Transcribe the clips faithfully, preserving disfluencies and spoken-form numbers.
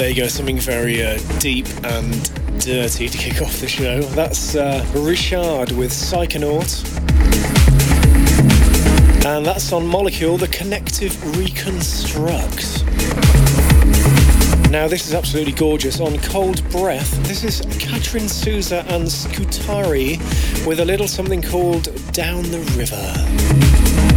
There you go, something very uh, deep and dirty to kick off the show. That's uh, Richard with Psychonaut. And that's on Molecule, the Connective Reconstruct. Now this is absolutely gorgeous. On Cold Breath, this is Katrin Souza and Scutari with a little something called Down the River.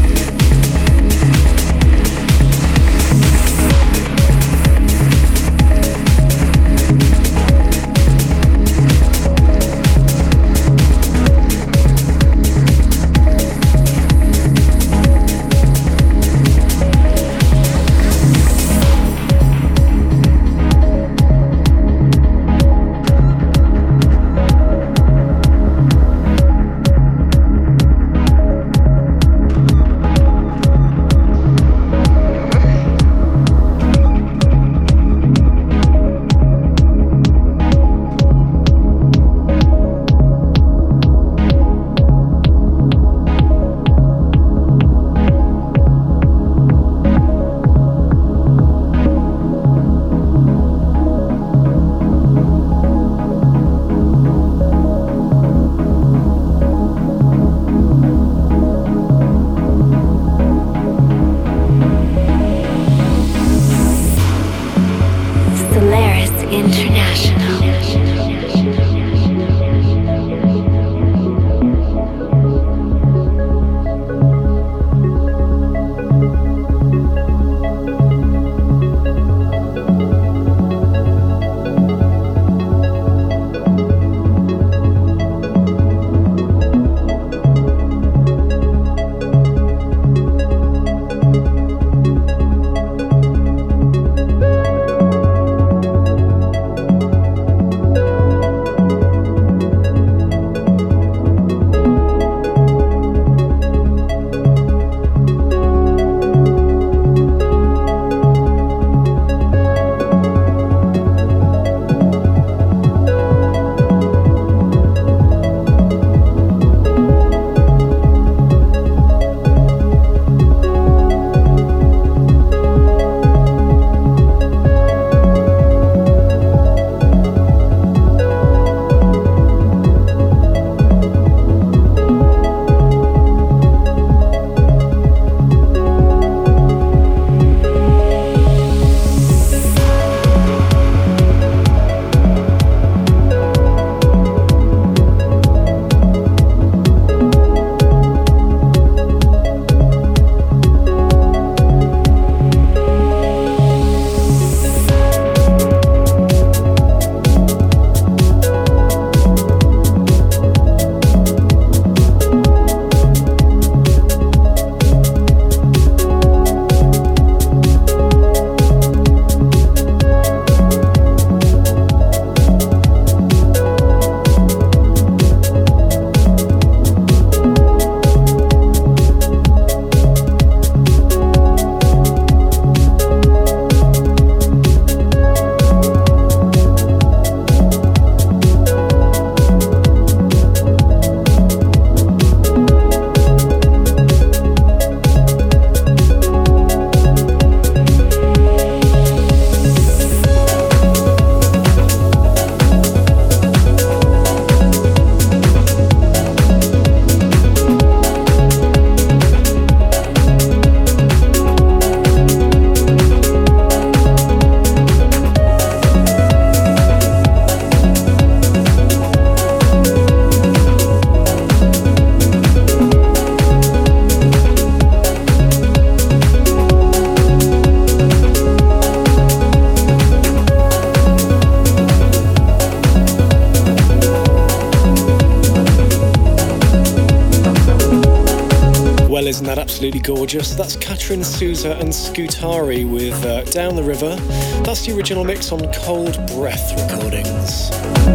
Isn't that absolutely gorgeous? That's Katrin Souza and Scutari with uh, Down the River. That's the original mix on Cold Breath Recordings.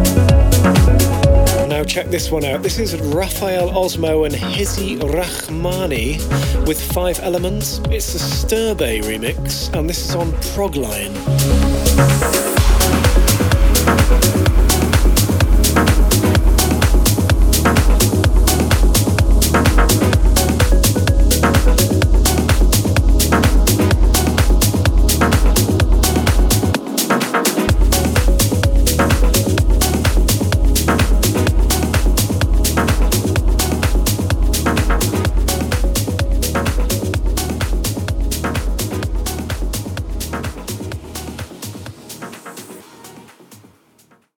Now check this one out. This is Raphael Osmo and Hizi Rahmani with Five Elements. It's the Sturbe remix, and this is on Progline.